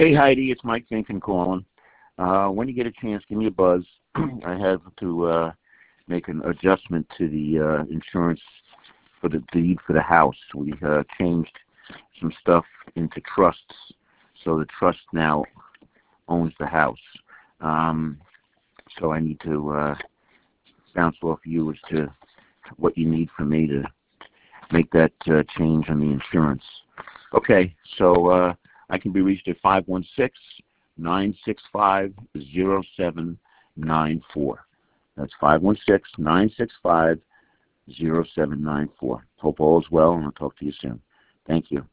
Hey, Heidi, it's Mike Finken calling. When you get a chance, give me a buzz. I have to make an adjustment to the insurance for the deed for the house. We changed some stuff into trusts, so the trust now owns the house. So I need to bounce off you as to what you need from me to make that change on the insurance. Okay, so I can be reached at 516-965-0794. That's 516-965-0794. Hope all is well, and I'll talk to you soon. Thank you.